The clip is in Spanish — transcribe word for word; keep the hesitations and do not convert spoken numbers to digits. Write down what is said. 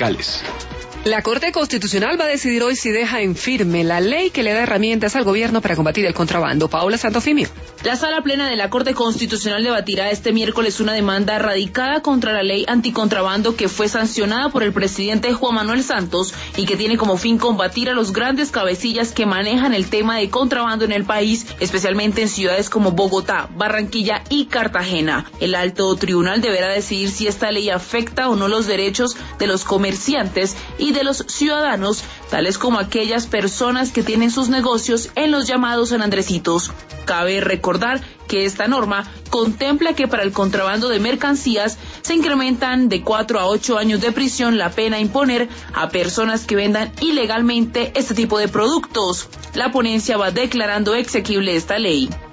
fiscales. La Corte Constitucional va a decidir hoy si deja en firme la ley que le da herramientas al gobierno para combatir el contrabando. Paola Santofimio. La Sala Plena de la Corte Constitucional debatirá este miércoles una demanda radicada contra la ley anticontrabando que fue sancionada por el presidente Juan Manuel Santos y que tiene como fin combatir a los grandes cabecillas que manejan el tema de contrabando en el país, especialmente en ciudades como Bogotá, Barranquilla y Cartagena. El alto tribunal deberá decidir si esta ley afecta o no los derechos de los comerciantes y de los ciudadanos, tales como aquellas personas que tienen sus negocios en los llamados San Andresitos. Cabe recordar que esta norma contempla que para el contrabando de mercancías se incrementan de cuatro a ocho años de prisión la pena a imponer a personas que vendan ilegalmente este tipo de productos. La ponencia va declarando exequible esta ley.